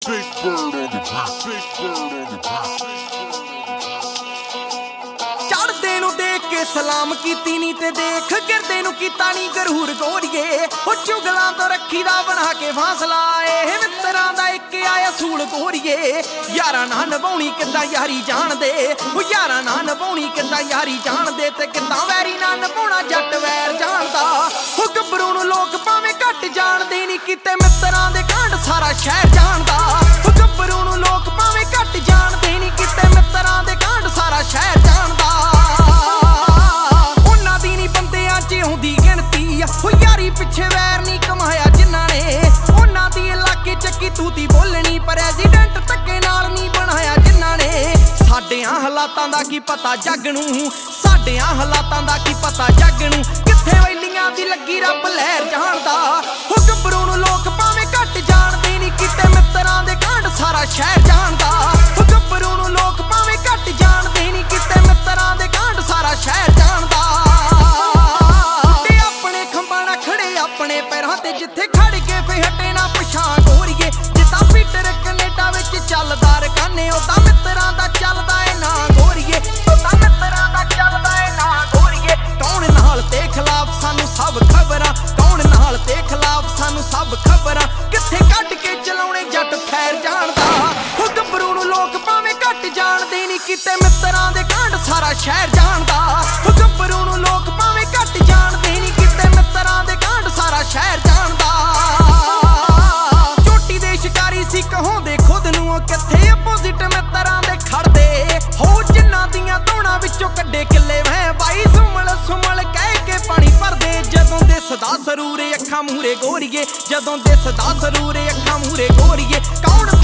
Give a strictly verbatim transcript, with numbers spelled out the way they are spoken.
Big bird on the beat. Big bird on the beat. ਚੜਦੇ ਨੂੰ ਦੇਖ ਕੇ ਸਲਾਮ ਕੀਤੀ ਨੀ ਤੇ ਦੇਖ ਗਿਰਦੇ ਨੂੰ ਕੀਤਾ ਨੀ ਗਰੂਰ ਗੋਰੀਏ। ਉਹ ਚੁਗਲਾਂ ਤੋਂ ਰੱਖੀ ਦਾ ਬਣਾ ਕੇ ਫਾਸਲਾ ਇਹ ਮਿੱਤਰਾਂ ਦਾ ਇੱਕ ਆਇਆ ਸੂਲ ਗੋਰੀਏ। ਯਾਰਾਂ ਨਾਲ ਨਿਭਾਉਣੀ ਕਿੱਦਾਂ ਯਾਰੀ ਜਾਣਦੇ, ਉਹ ਯਾਰਾਂ ਨਾਲ ਨਿਭਾਉਣੀ ਕਿੱਦਾਂ ਯਾਰੀ ਜਾਣਦੇ ਤੇ ਕਿੱਦਾਂ ਵੈਰੀ ਨਾਲ ਨਿਭਾਉਣਾ ਜੱਟ ਵੈਰ ਜਾਣਦਾ। ਉਹ ਗੱਭਰੂ ਨੂੰ ਲੋਕ ਭਾਵੇਂ ਘੱਟ ਜਾਣਦੇ ਨੀ ਕਿਤੇ ਮਿੱਤਰਾਂ ਦੇ ਕਾਂਡ ਸਾਰਾ ਸ਼ਹਿਰ ਜਾਣਦਾ। ਉਹ ਗੱਭਰੂ ਨੂੰ ਲੋਕ ਭਾਵੇਂ ਘੱਟ ਜਾਣਦੇ ਨੀ ਕਿਤੇ ਮਿੱਤਰਾਂ ਦੇ ਕਾਂਡ ਸਾਰਾ ਸ਼ਹਿਰ ਜਾਣਦਾ। ਉਹਨਾਂ ਦੀ ਨੀ ਬੰਦਿਆਂ 'ਚ ਆਉਂਦੀ ਗਿਣਤੀ, ਉਹ ਯਾਰੀ ਪਿੱਛੇ ਵੈਰ ਨੀ ਕਮਾਇਆ ਜਿਨ੍ਹਾਂ ਨੇ। ਉਹਨਾਂ ਦੀ ਇਲਾਕੇ 'ਚ ਕੀ ਤੂਤੀ ਬੋਲਣੀ ਪ੍ਰੈਜ਼ੀਡੈਂਟ ਧੱਕੇ ਨਾਲ ਨੀ ਬਣਾਇਆ ਜਿਨ੍ਹਾਂ ਨੇ। ਸਾਡਿਆਂ ਹਾਲਾਤਾਂ ਦਾ ਕੀ ਪਤਾ ਜੱਗ ਨੂੰ, ਸਾਡਿਆਂ ਹਾਲਾਤਾਂ ਦਾ ਕੀ ਪਤਾ ਜੱਗ ਨੂੰ। ਕਿੱਥੇ ਵੈਲੀਆਂ ਦੀ ਲੱਗੀ ਰੱਬ ਲਹਿਰ ਜਾਣਦਾ। ਉਹ ਗੱਭਰੂ ਨੂੰ ਲੋਕ ਭਾਵੇਂ ਘੱਟ ਜਾਣਦੇ ਨੀ ਕਿਤੇ ਮਿੱਤਰਾਂ ਦੇ ਕਾਂਡ ਸਾਰਾ ਸ਼ਹਿਰ ਜਾਣਦਾ। ਉਹ ਗੱਭਰੂ ਨੂੰ ਲੋਕ ਭਾਵੇਂ ਘੱਟ ਜਾਣਦੇ ਨੀ ਕਿਤੇ ਮਿੱਤਰਾਂ ਦੇ ਕਾਂਡ ਸਾਰਾ ਸ਼ਹਿਰ ਜਾਣਦਾ। ਤੇ ਆਪਣੇ ਖੰਭਾਂ ਨਾਲ ਖੜੇ ਆਪਣੇ ਪੈਰਾਂ ਤੇ ਜਿੱਥੇ ਖੜ ਕੇ ਫੇ ਹਟੇ ਨਾ ਪਛਾਣ ਗੋਰੀਏ। ਜਿੱਦਾਂ ਪੀਟਰ ਕੈਨੇਡਾ ਵਿੱਚ ਚੱਲਦਾ ਰਕਾਨੇ ਉਦਾਂ ਮਿੱਤਰਾਂ ਦਾ ਚੱਲਦਾ ਏ ਨਾ ਗੋਰੀਏ। ਉਦਾਂ ਮਿੱਤਰਾਂ ਦਾ ਚੱਲਦਾ ਏ ਨਾ ਗੋਰੀਏ। ਕੌਣ ਨਾਲ ਤੇ ਖਿਲਾਫ ਸਾਨੂੰ ਸਭ ਖਬਰਾਂ, ਕੌਣ ਨਾਲ ਤੇ ਖਿਲਾਫ ਸਾਨੂੰ ਸਭ ਖਬਰਾਂ। ਕਿੱਥੇ ਕੱਢ ਕੇ ਚਲਾਉਣੇ ਜੱਟ ਫੈਰ ਜਾਣਦਾ। ਉਹ ਗੱਭਰੂ ਨੂੰ ਲੋਕ ਭਾਵੇਂ ਘੱਟ ਜਾਣਦੇ ਨੀ ਕਿਤੇ ਮਿੱਤਰਾਂ ਦੇ ਕਾਂਡ ਸਾਰਾ ਸ਼ਹਿਰ ਜਾਣਦਾ। ਉਹ ਗੱਭਰੂ ਨੂੰ ਲੋਕ ਭਾਵੇਂ ਘੱਟ ਜਾਣਦੇ ਨੀ ਕਿਤੇ ਮਿੱਤਰਾਂ ਦੇ ਕਾਂਡ ਸਾਰਾ ਸ਼ਹਿਰ ਜਾਣਦਾ। ਚੋਟੀ ਦੇ ਸ਼ਿਕਾਰੀ ਸੀ ਕਹਾਉਂਦੇ ਖੁਦ ਨੂੰ, ਉਹ ਕਿੱਥੇ ਅਪੋਜ਼ਿਟ ਮਿੱਤਰਾਂ ਦੇ ਖੜਦੇ। ਹੋ ਜਿਨ੍ਹਾਂ ਦੀਆਂ ਧੌਣਾਂ ਵਿੱਚੋਂ ਕੱਢੇ ਕਿੱਲੇ ਵਹਿ ਬਾਈ ਸੁਮਲ ਸੁਮਲ ਕਹਿ ਕੇ ਪਾਣੀ ਭਰਦੇ। ਜਦੋਂ ਦਿਸਦਾ ਸਰੂਰੇ ਅੱਖਾਂ ਮੂਹਰੇ ਗੋਰੀਏ, ਜਦੋਂ ਦਿਸਦਾ ਸਰੂਰੇ ਅੱਖਾਂ ਮੂਹਰੇ ਗੋਰੀਏ। ਕੌਣ